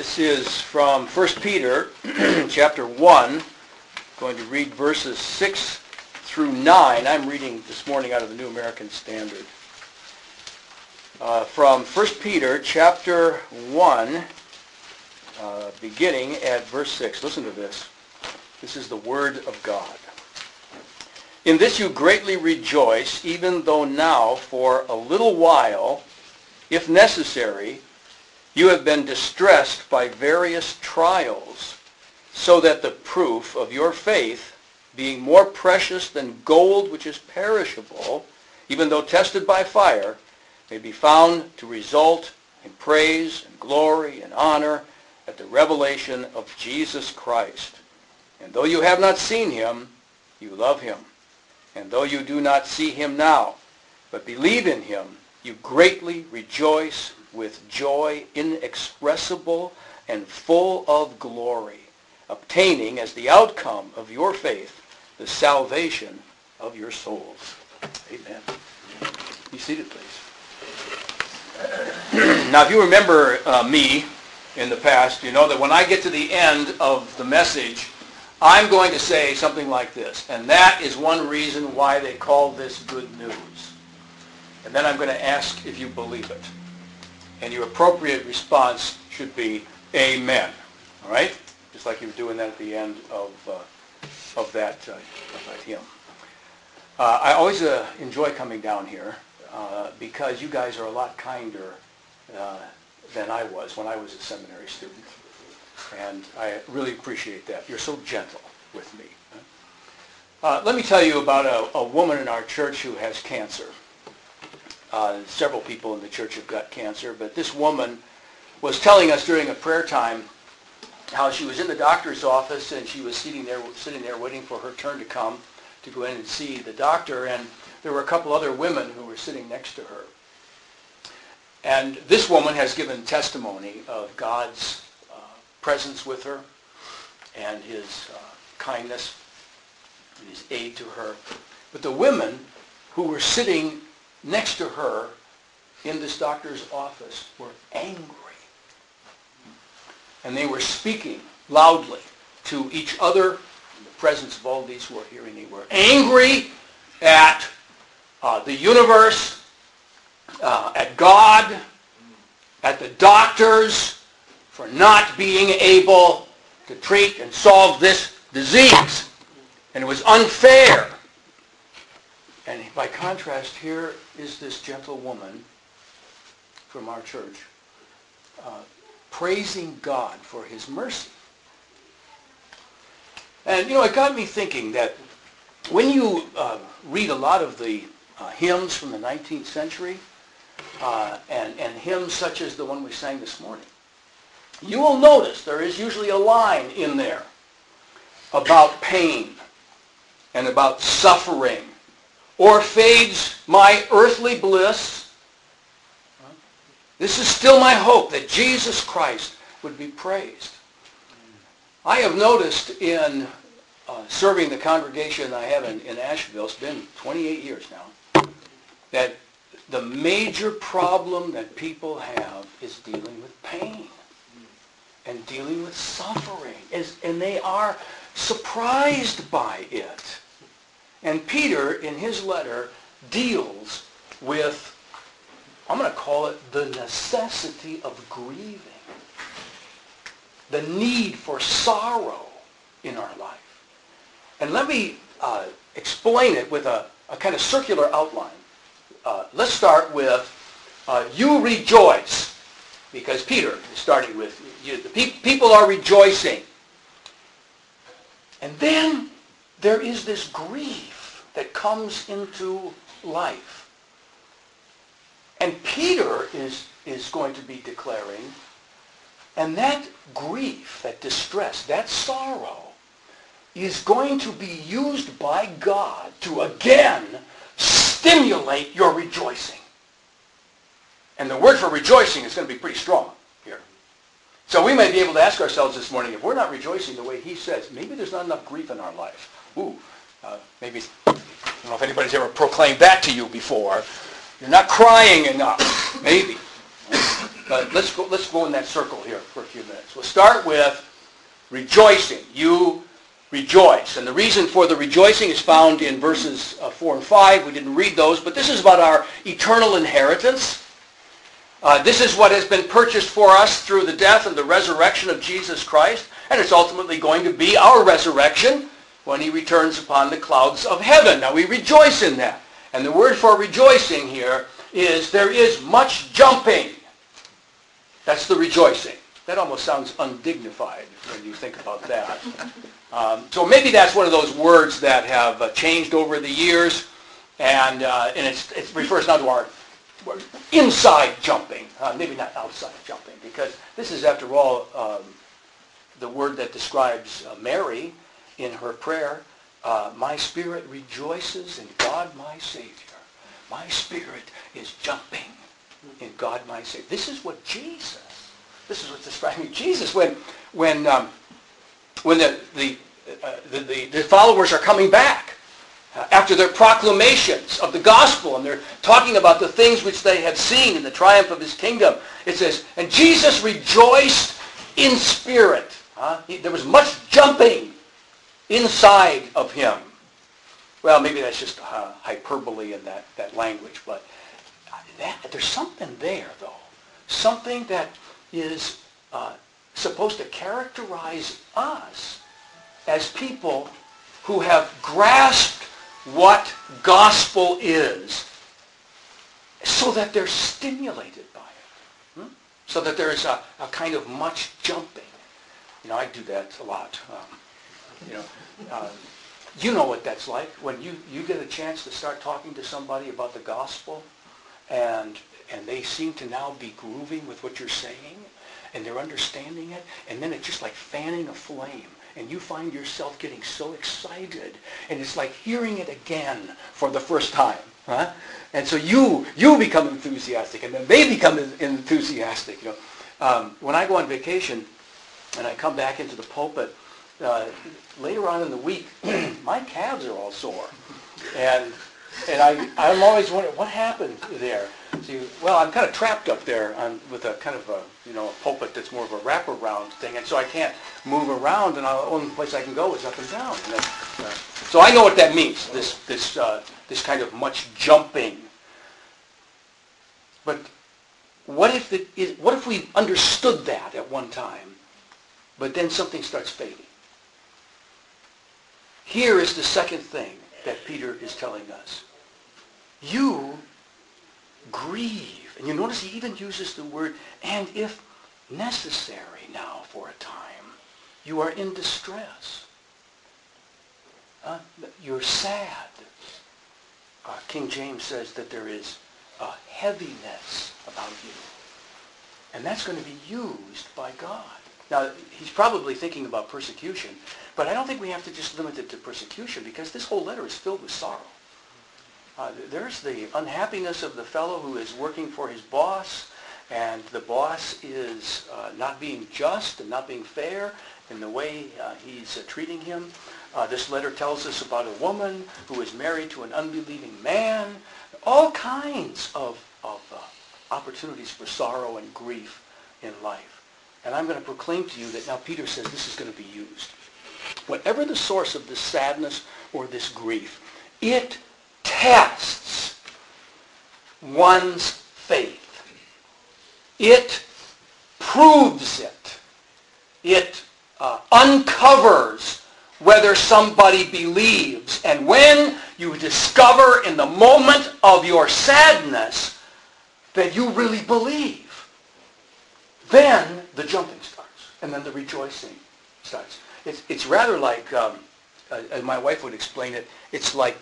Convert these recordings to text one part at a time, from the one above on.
This is from 1 Peter chapter 1, going to read verses 6 through 9. I'm reading this morning out of the New American Standard. From 1 Peter chapter 1, beginning at verse 6. Listen to this. This is the Word of God. In this you greatly rejoice, even though now for a little while, if necessary, you have been distressed by various trials, so that the proof of your faith, being more precious than gold which is perishable, even though tested by fire, may be found to result in praise and glory and honor at the revelation of Jesus Christ. And though you have not seen him, you love him. And though you do not see him now, but believe in him, you greatly rejoice with joy inexpressible and full of glory, obtaining as the outcome of your faith the salvation of your souls. Amen. Be seated, please. Now, if you remember me in the past, you know that when I get to the end of the message, I'm going to say something like this, and that is one reason why they call this good news. And then I'm going to ask if you believe it. And your appropriate response should be, Amen. All right? Just like you were doing that at the end of that hymn. I always enjoy coming down here because you guys are a lot kinder than I was when I was a seminary student. And I really appreciate that. You're so gentle with me. Let me tell you about a woman in our church who has cancer. Several people in the church have got cancer, but this woman was telling us during a prayer time how she was in the doctor's office and she was sitting there waiting for her turn to come to go in and see the doctor, and there were a couple other women who were sitting next to her. And this woman has given testimony of God's presence with her and his kindness and his aid to her. But the women who were sitting next to her in this doctor's office were angry. And they were speaking loudly to each other in the presence of all these who are hearing. They were angry at the universe, at God, at the doctors for not being able to treat and solve this disease. And it was unfair. And by contrast, here is this gentle woman from our church praising God for his mercy. And, it got me thinking that when you read a lot of the hymns from the 19th century, and hymns such as the one we sang this morning, you will notice there is usually a line in there about pain and about suffering. Or fades my earthly bliss. This is still my hope that Jesus Christ would be praised. I have noticed in serving the congregation I have in Asheville, it's been 28 years now, that the major problem that people have is dealing with pain and dealing with suffering. And they are surprised by it. And Peter, in his letter, deals with, I'm going to call it the necessity of grieving. The need for sorrow in our life. And let me explain it with a kind of circular outline. Let's start with, you rejoice. Because Peter is starting with, the people are rejoicing. And then there is this grief that comes into life. And Peter is going to be declaring, and that grief, that distress, that sorrow, is going to be used by God to again stimulate your rejoicing. And the word for rejoicing is going to be pretty strong here. So we may be able to ask ourselves this morning, if we're not rejoicing the way he says, maybe there's not enough grief in our life. Maybe, I don't know if anybody's ever proclaimed that to you before. You're not crying enough. Maybe. But let's go in that circle here for a few minutes. We'll start with rejoicing. You rejoice. And the reason for the rejoicing is found in verses 4 and 5. We didn't read those, but this is about our eternal inheritance. This is what has been purchased for us through the death and the resurrection of Jesus Christ, and it's ultimately going to be our resurrection when he returns upon the clouds of heaven. Now we rejoice in that. And the word for rejoicing here is there is much jumping. That's the rejoicing. That almost sounds undignified when you think about that. So maybe that's one of those words that have changed over the years, and it refers now to our inside jumping, maybe not outside jumping, because this is, after all, the word that describes Mary in her prayer. My spirit rejoices in God my Savior. My spirit is jumping in God my Savior. This is what's describing Jesus when the followers are coming back after their proclamations of the gospel, and they're talking about the things which they have seen in the triumph of his kingdom. It says, and Jesus rejoiced in spirit. There was much jumping inside of him. Well, maybe that's just hyperbole in that language, but there's something there, though. Something that is supposed to characterize us as people who have grasped what gospel is, so that they're stimulated by it. So that there is a kind of much jumping. I do that a lot. You know what that's like when you get a chance to start talking to somebody about the gospel, and they seem to now be grooving with what you're saying, and they're understanding it, and then it's just like fanning a flame, and you find yourself getting so excited, and it's like hearing it again for the first time. And so you become enthusiastic, and then they become enthusiastic. When I go on vacation and I come back into the pulpit, later on in the week, my calves are all sore. And I'm always wondering, what happened there? See, well, I'm kind of trapped up there with a kind of a pulpit that's more of a wraparound thing, and so I can't move around, and the only place I can go is up and down. And so I know what that means, this kind of much jumping. But what if we understood that at one time, but then something starts fading? Here is the second thing that Peter is telling us. You grieve. And you notice he even uses the word, and if necessary now for a time, you are in distress. You're sad. King James says that there is a heaviness about you. And that's going to be used by God. Now, he's probably thinking about persecution, but I don't think we have to just limit it to persecution, because this whole letter is filled with sorrow. There's the unhappiness of the fellow who is working for his boss, and the boss is not being just and not being fair in the way he's treating him. This letter tells us about a woman who is married to an unbelieving man. All kinds of opportunities for sorrow and grief in life. And I'm going to proclaim to you that now Peter says this is going to be used. Whatever the source of this sadness or this grief, it tests one's faith. It proves it. It uncovers whether somebody believes. And when you discover in the moment of your sadness that you really believe, then the jumping starts, and then the rejoicing starts. It's rather like, as my wife would explain it, it's like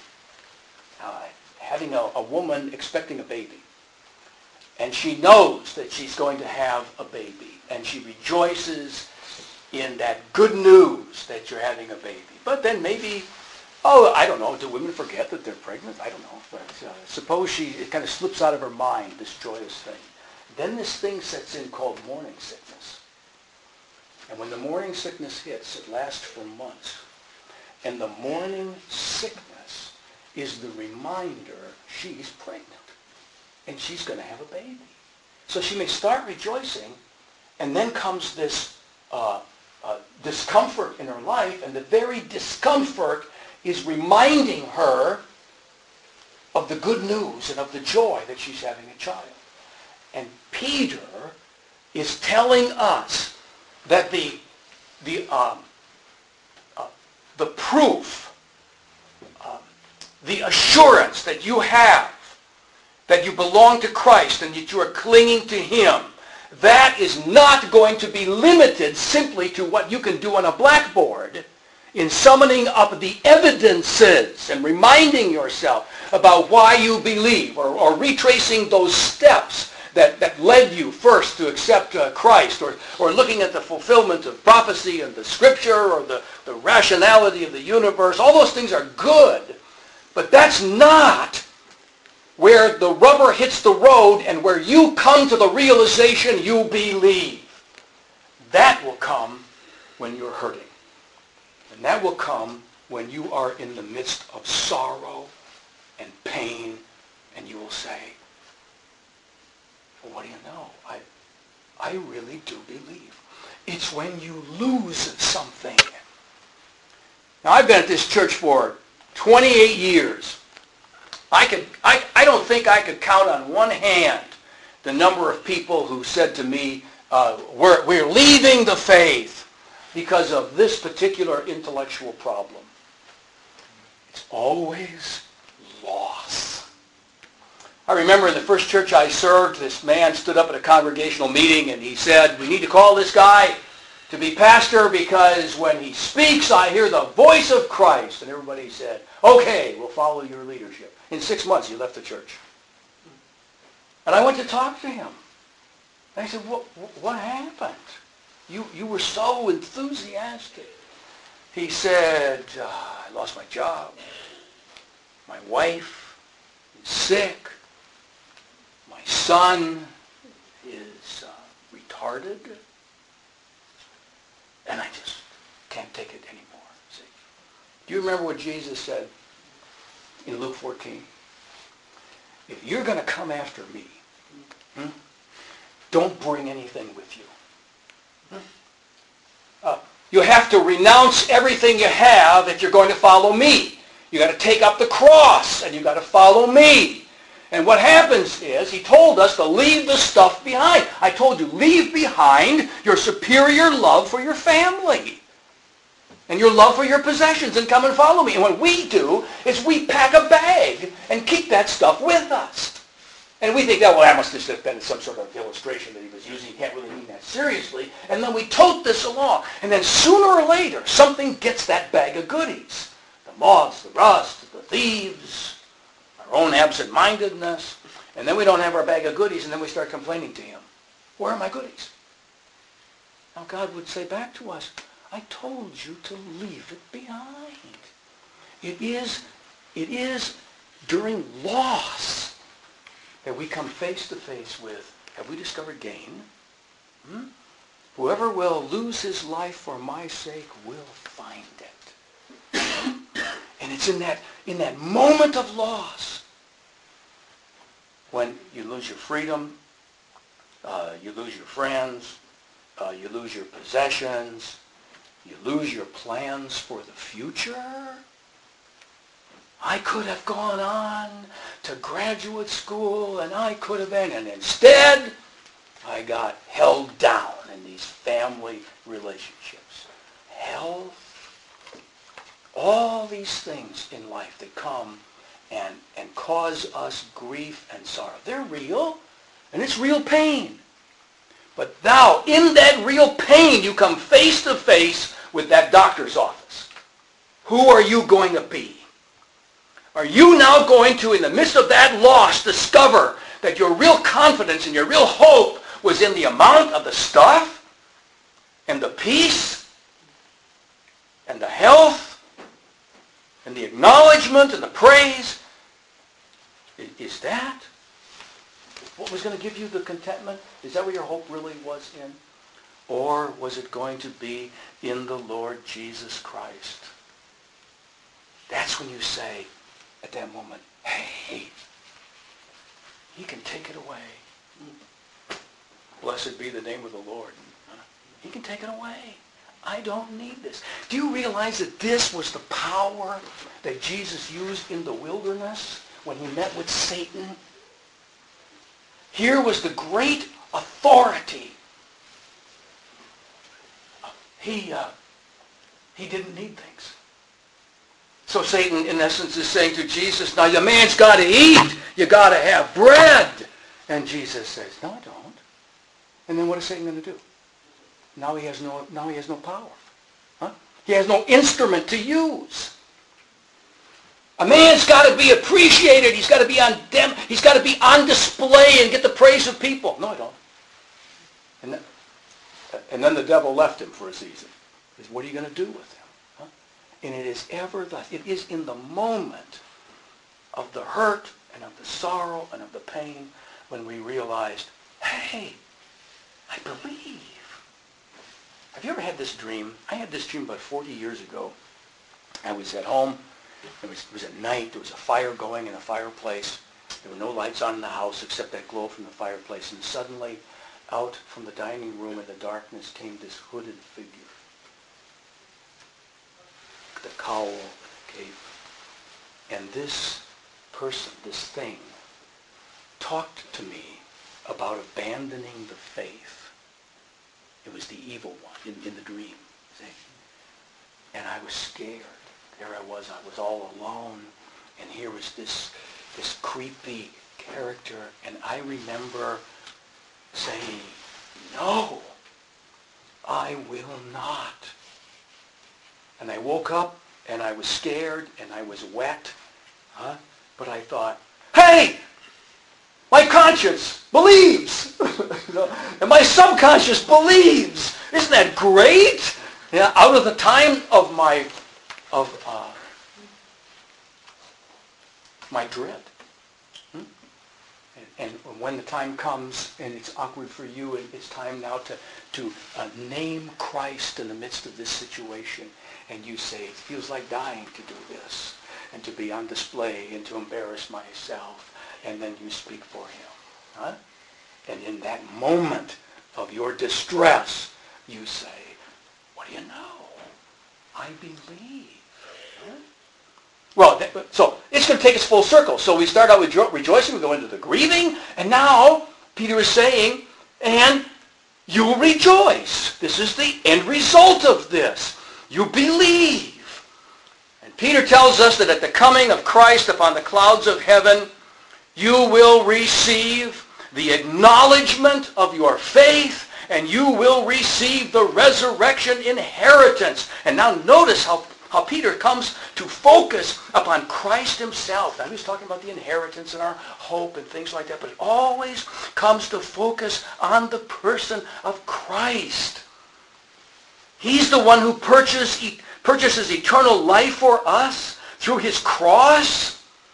having a woman expecting a baby. And she knows that she's going to have a baby, and she rejoices in that good news that you're having a baby. But then maybe, I don't know, do women forget that they're pregnant? I don't know. But suppose it kind of slips out of her mind, this joyous thing. Then this thing sets in called morning sickness. And when the morning sickness hits, it lasts for months. And the morning sickness is the reminder she's pregnant. And she's going to have a baby. So she may start rejoicing, and then comes this discomfort in her life, and the very discomfort is reminding her of the good news and of the joy that she's having a child. And Peter is telling us that the proof, the assurance that you have that you belong to Christ and that you are clinging to Him, that is not going to be limited simply to what you can do on a blackboard in summoning up the evidences and reminding yourself about why you believe, or retracing those steps that led you first to accept Christ, or looking at the fulfillment of prophecy and the Scripture, or the rationality of the universe. All those things are good, but that's not where the rubber hits the road and where you come to the realization you believe. That will come when you're hurting. And that will come when you are in the midst of sorrow and pain, and you will say, well, what do you know? I really do believe. It's when you lose something. Now, I've been at this church for 28 years. I don't think I could count on one hand the number of people who said to me, we're leaving the faith because of this particular intellectual problem. It's always loss. I remember in the first church I served, this man stood up at a congregational meeting and he said, we need to call this guy to be pastor because when he speaks I hear the voice of Christ. And everybody said, okay, we'll follow your leadership. In 6 months, he left the church. And I went to talk to him. And I said, what happened? You were so enthusiastic. He said, I lost my job. My wife is sick. My son is retarded. And I just can't take it anymore. See? Do you remember what Jesus said in Luke 14? If you're going to come after me, don't bring anything with you. You have to renounce everything you have if you're going to follow me. You got to take up the cross and you got to follow me. And what happens is, he told us to leave the stuff behind. I told you, leave behind your superior love for your family and your love for your possessions and come and follow me. And what we do is we pack a bag and keep that stuff with us. And we think, that must have been some sort of illustration that he was using. He can't really mean that seriously. And then we tote this along. And then sooner or later, something gets that bag of goodies. The moths, the rust, the thieves, our own absent-mindedness. And then we don't have our bag of goodies, and then we start complaining to him. Where are my goodies? Now God would say back to us, I told you to leave it behind. It is during loss that we come face to face with, have we discovered gain? Whoever will lose his life for my sake will find it. And it's in that moment of loss when you lose your freedom, you lose your friends, you lose your possessions, you lose your plans for the future. I could have gone on to graduate school and I could have been, and instead I got held down in these family relationships. Health, all these things in life that come and cause us grief and sorrow. They're real, and it's real pain. But now, in that real pain, you come face to face with that doctor's office. Who are you going to be? Are you now going to, in the midst of that loss, discover that your real confidence and your real hope was in the amount of the stuff and the peace and the health and the acknowledgement and the praise? Is that what was going to give you the contentment? Is that what your hope really was in? Or was it going to be in the Lord Jesus Christ? That's when you say, at that moment, hey, he can take it away. Blessed be the name of the Lord. He can take it away. I don't need this. Do you realize that this was the power that Jesus used in the wilderness when he met with Satan? Here was the great authority. He didn't need things. So Satan, in essence, is saying to Jesus, now your man's got to eat. You got to have bread. And Jesus says, no, I don't. And then what is Satan going to do? Now he has no power. Huh? He has no instrument to use. A man's got to be appreciated. He's got to be on display and get the praise of people. No, I don't. And then the devil left him for a season. He says, what are you going to do with him? Huh? And it is ever thus. It is in the moment of the hurt and of the sorrow and of the pain when we realized, hey, I believe. Have you ever had this dream? I had this dream about 40 years ago. I was at home. It was at night. There was a fire going in a fireplace. There were no lights on in the house except that glow from the fireplace. And suddenly, out from the dining room in the darkness came this hooded figure. The cowl, the cape. And this person, this thing, talked to me about abandoning the faith. It was the evil one in the dream. See? And I was scared. There I was all alone. And here was this creepy character. And I remember saying, no, I will not. And I woke up and I was scared and I was wet. But I thought, hey, my conscience believes. And my subconscious believes. Isn't that great? Yeah, out of the time of my dread. And when the time comes and it's awkward for you, and it's time now to name Christ in the midst of this situation, and you say, it feels like dying to do this, and to be on display, and to embarrass myself, and then you speak for him. Huh? And in that moment of your distress, you say, what do you know? I believe. Huh? Well, so it's going to take us full circle. So we start out with rejoicing, we go into the grieving, and now Peter is saying, and you rejoice. This is the end result of this. You believe. And Peter tells us that at the coming of Christ upon the clouds of heaven, you will receive the acknowledgement of your faith, and you will receive the resurrection inheritance. And now notice how Peter comes to focus upon Christ himself. Now he's talking about the inheritance and our hope and things like that, but it always comes to focus on the person of Christ. He's the one who purchases eternal life for us through his cross.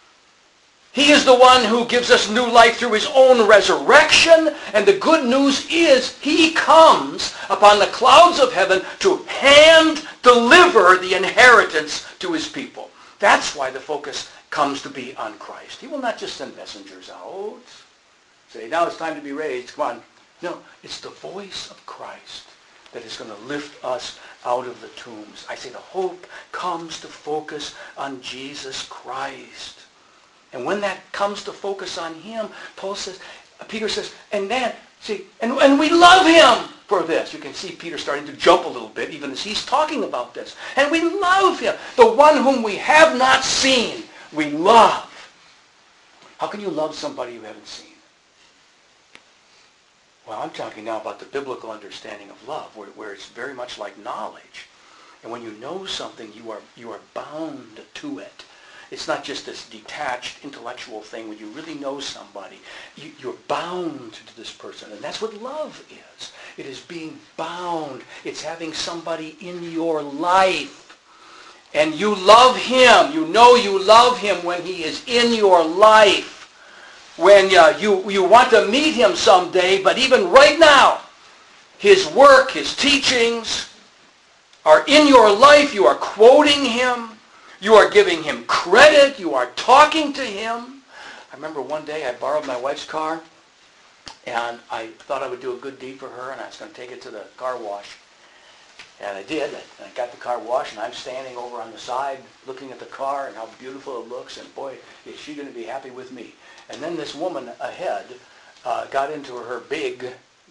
He is the one who gives us new life through his own resurrection. And the good news is he comes upon the clouds of heaven to hand deliver the inheritance to his people. That's why the focus comes to be on Christ. He will not just send messengers out. Say, now it's time to be raised. Come on. No, it's the voice of Christ that is going to lift us out of the tombs. I say the hope comes to focus on Jesus Christ. And when that comes to focus on him, Peter says, and then, see, and we love him for this. You can see Peter starting to jump a little bit even as he's talking about this. And we love him. The one whom we have not seen, we love. How can you love somebody you haven't seen? Well, I'm talking now about the biblical understanding of love, where it's very much like knowledge. And when you know something, you are bound to it. It's not just this detached intellectual thing. When you really know somebody, you're bound to this person. And that's what love is. It is being bound. It's having somebody in your life. And you love him. You know you love him when he is in your life. When you want to meet him someday, but even right now, his work, his teachings are in your life. You are quoting him. You are giving him credit. You are talking to him. I remember one day I borrowed my wife's car, And I thought I would do a good deed for her, and I was going to take it to the car wash. And I did. And I got the car washed, and I'm standing over on the side looking at the car and how beautiful it looks, and boy, is she going to be happy with me. And then this woman ahead got into her big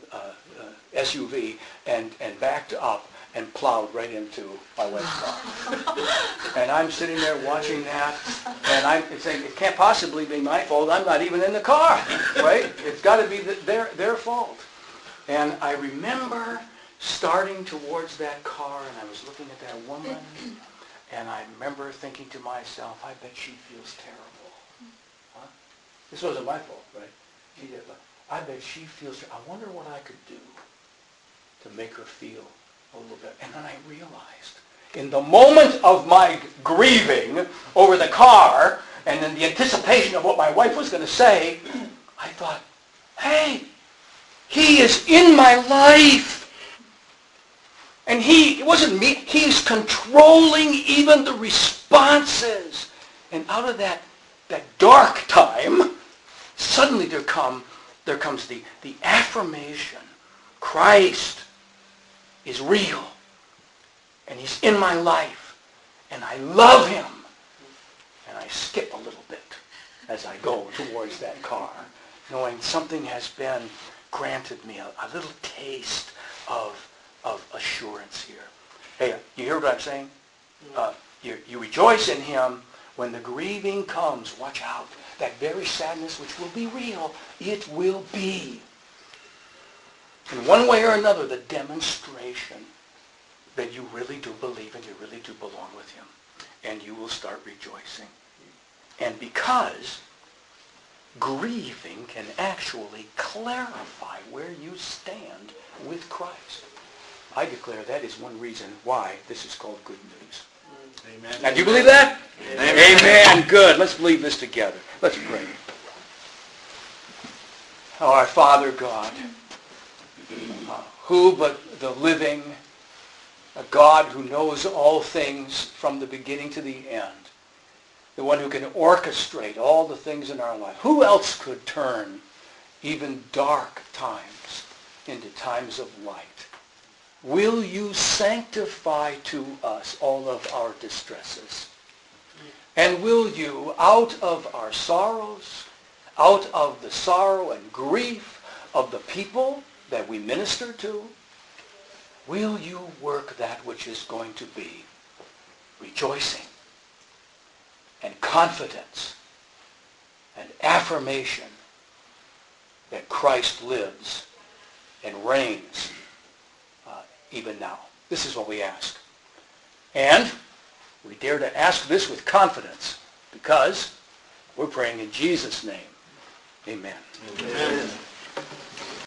SUV and backed up and plowed right into my wife's car. And I'm sitting there watching that, and I'm saying, it can't possibly be my fault. I'm not even in the car, right? It's got to be their fault. And I remember starting towards that car, and I was looking at that woman, and I remember thinking to myself, I bet she feels terrible. Huh? This wasn't my fault, right? She did, but I bet she feels terrible. I wonder what I could do to make her feel a little bit. And then I realized, in the moment of my grieving over the car, and in the anticipation of what my wife was going to say, I thought, hey, he is in my life. And it wasn't me, he's controlling even the responses. And out of that dark time, suddenly there comes the affirmation. Christ is real. And he's in my life. And I love him. And I skip a little bit as I go towards that car, knowing something has been granted me, a little taste of assurance here. Hey, you hear what I'm saying? You rejoice in him when the grieving comes. Watch out. That very sadness, which will be real, it will be, in one way or another, the demonstration that you really do believe and you really do belong with him. And you will start rejoicing. And because grieving can actually clarify where you stand with Christ, I declare that is one reason why this is called good news. Amen. Now, do you believe that? Amen. Amen. Good. Let's believe this together. Let's pray. Oh, our Father God, who but the living, a God who knows all things from the beginning to the end, the one who can orchestrate all the things in our life. Who else could turn even dark times into times of light? Will you sanctify to us all of our distresses? And will you, out of our sorrows, out of the sorrow and grief of the people that we minister to, will you work that which is going to be rejoicing and confidence and affirmation that Christ lives and reigns even now. This is what we ask. And we dare to ask this with confidence because we're praying in Jesus' name. Amen. Amen.